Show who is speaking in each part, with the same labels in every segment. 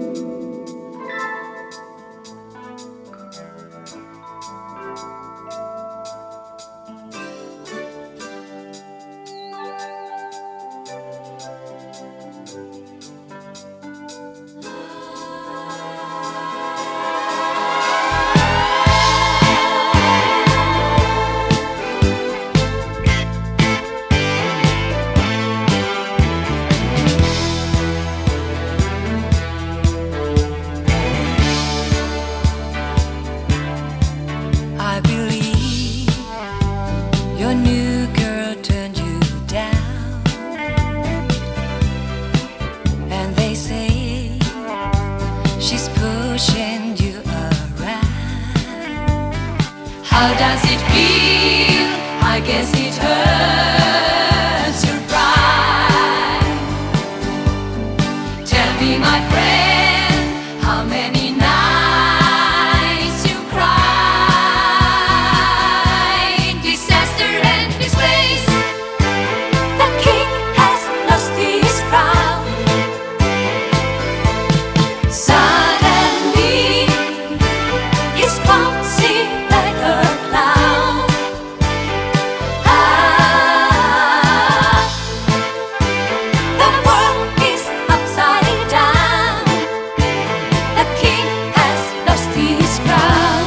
Speaker 1: I believe your new girl turned you down, and they say she's pushing you around. How does it feel? I guess it hurts your pride. Tell me, my friend, how many nights you cried? Disaster and disgrace, the king has lost his crown. Suddenly he's clumsy like a clown. The world is upside down. The king has lost his crown.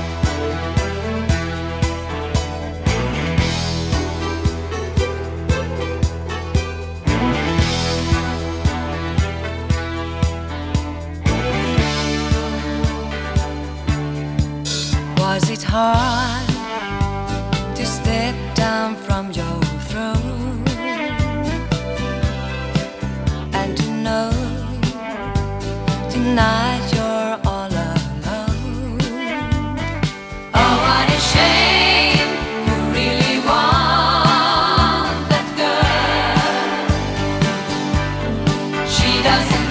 Speaker 1: Was it hard to step down from your throne and to know tonight you're all alone? Oh, what a shame, you really want that girl. She doesn't